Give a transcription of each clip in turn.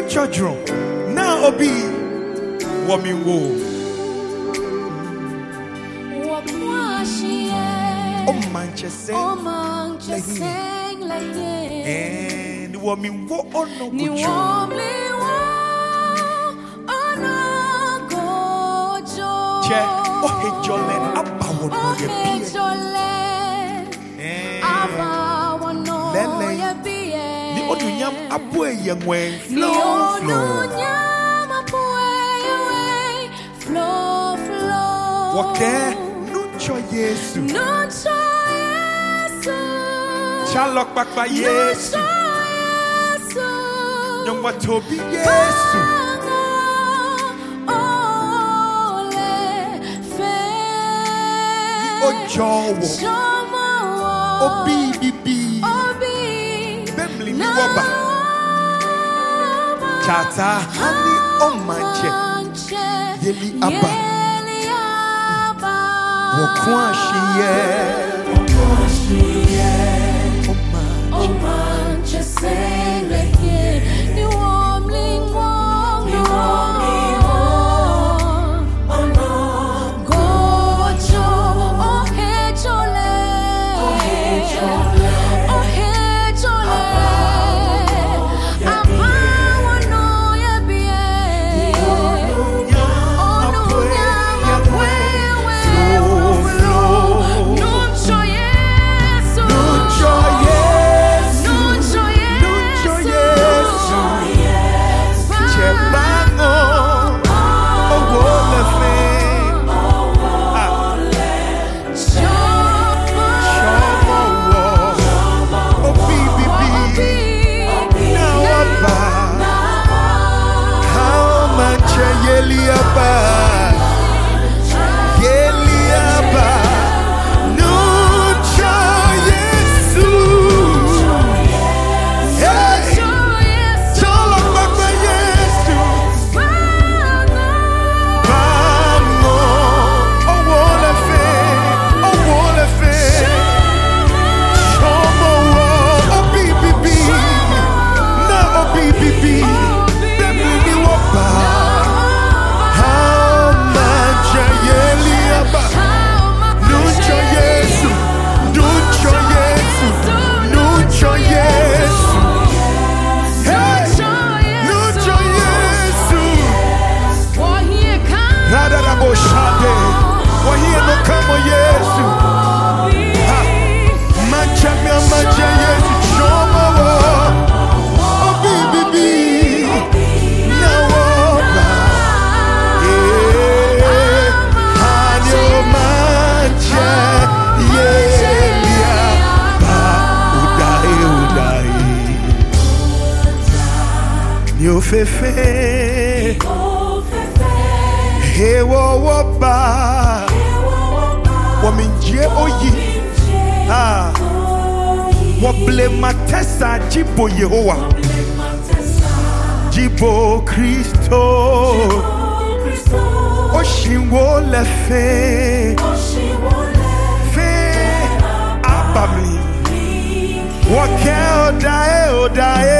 children. Now obi woman wo. Oh Manchester. And woman wo ono gojo. Che oh hejole aba wo no ye bi. Ni odunyam aboe ye ngwen flow. Wake nucho Yesu. Chalok bakba Yesu. Nyongwa tobi Yesu. Ojowo. Obi. Bemli ni waba. Chata hani omanche. Yeli aba. Wokwanshiye. Omanche sele ye. Ni womling wong. Gojo. Oh hejole. Fefe, he wo ba, wo minje oyi, wo blema tesa jibo Yehowa, jibo Kristo, oshinwo lefe, abami, wo ke odae.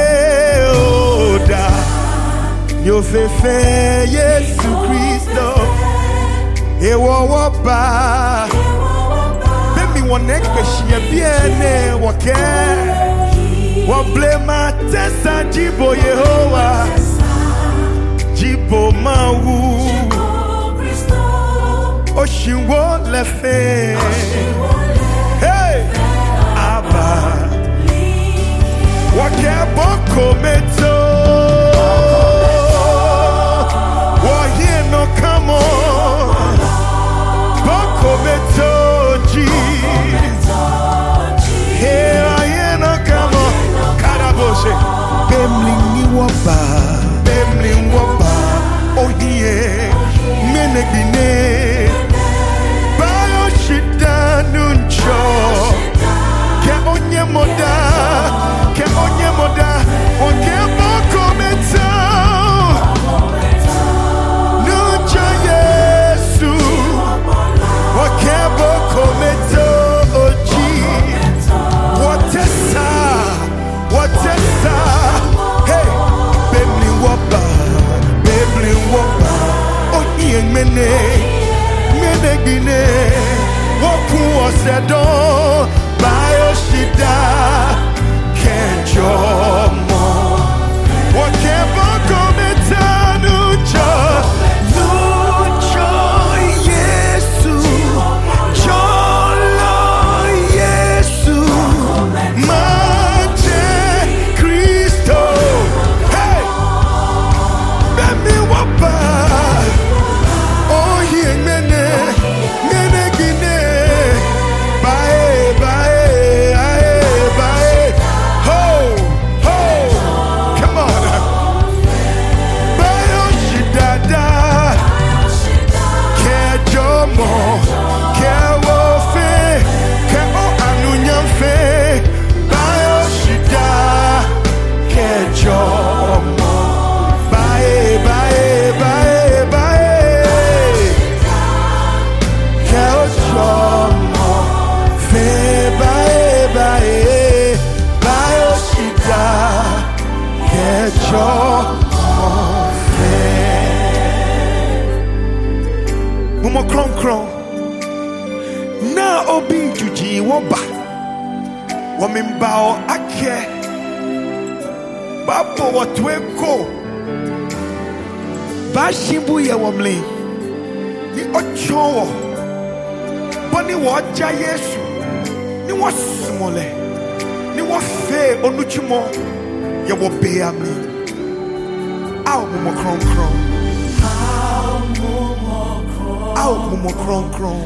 Yo fefe Yesu Kristo ewo woba Bemi wonek beshie biene wake Wablema tesa jibo Yehowa Jibo mawu Oshinwo lefe Hey Abba Wake boko meto Come on, Boko Metoji. Here I am, come on, Karaboshe. Bemling Waba, oh yeah, Menegine, Bayo shit mene menegine woku osedo bayo shida kenjomo wakebo kometanu jo Yesu Jolo Yesu Mate Cristo hey Bemi wapa oh ye mene gine bye ho come on bayo shidada kejomo kewofe keo anunyamfe bayo shida kejomo bye kejomo fe bye bayo shida kejomo fe Mumo kron na obi juji woba womimbao ake babo watweko bashimbu ye womli ni ochowo boni woja Yesu ni wasmole ni wafe onuchimo ye wobe ami aw mumo kron Au mumo kron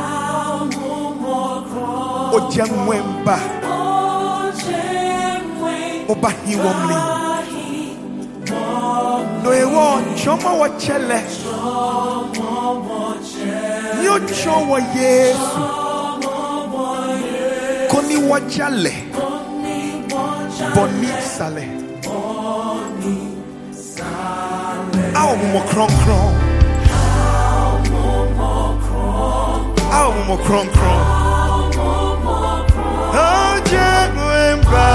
Ojemwemba Obahi womli No ewo choma wachele Nyo chowa Yesu Koni wajale Boni sale Au mumo kron Au mumo kron Ojemwemba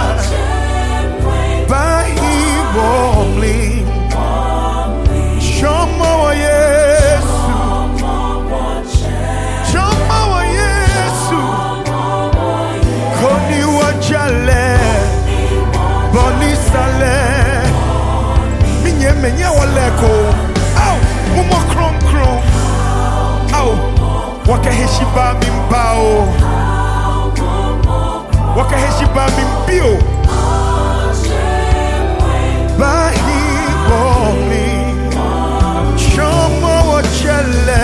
Bahi womli Choma wa Yesu Choma wa Yesu Koni wajale Boni sale Menye waleko Au mumo kron Au wakaheshiba mimbao wakaheshiba mimbio bahi bomi chama wachele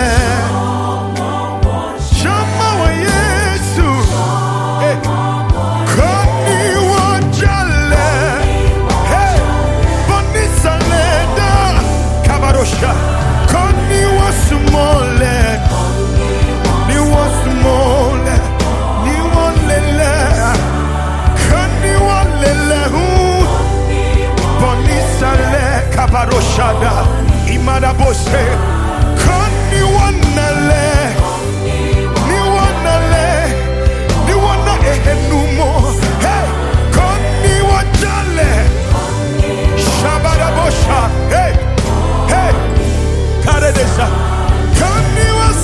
chama wa Yesu kani wachele hey boni saleda kabarosha kani wasumole Kabaroshada imada bose kani wanale ni wana ehenumo hey kani wajale shabada bosha hey karedesa kani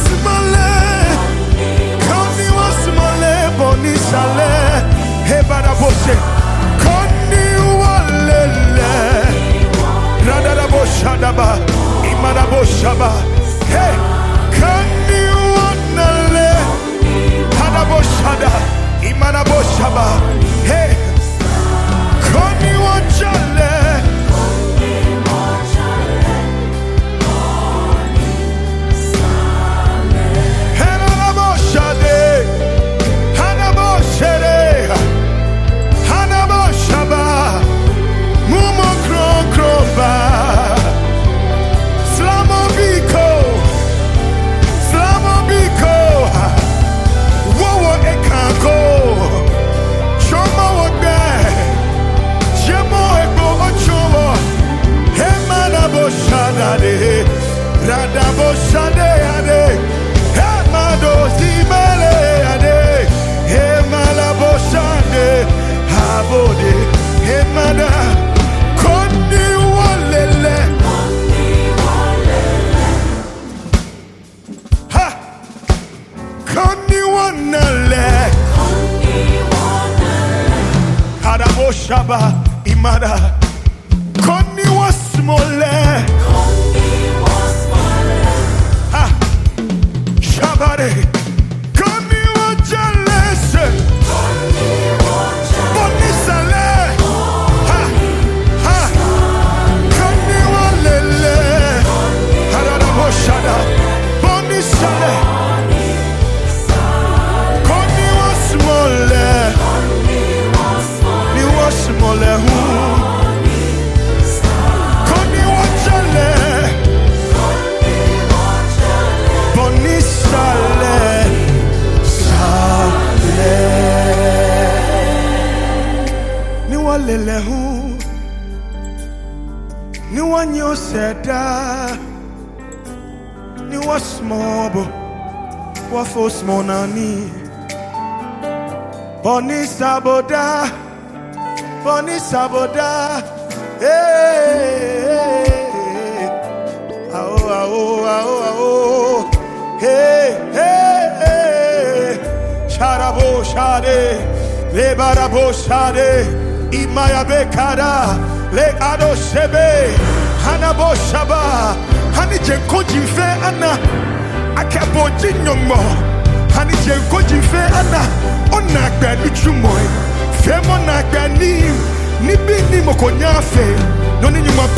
wasmale boni sale hey bada bose kani walele Shadaba, Imanabo Shaba, hey, can you wanale? Hadabo Shada, Imanabo Shaba, hey, can you wanale? Hanabo Shade, Hanabo Shade, Hanabo Shaba, Mumo Kron Ba. Biko Ni one you said ni was small bo wa for small nani Boni saboda hey ao hey Sharabo shade lebarabo shade imaya bekara le ado shebe hanabo shaba hani jenko jife ana akabo jinyongo hani jenko jife ana ona gbani chumoy femo na gbani nibi ni mokonya fe no ni nyuma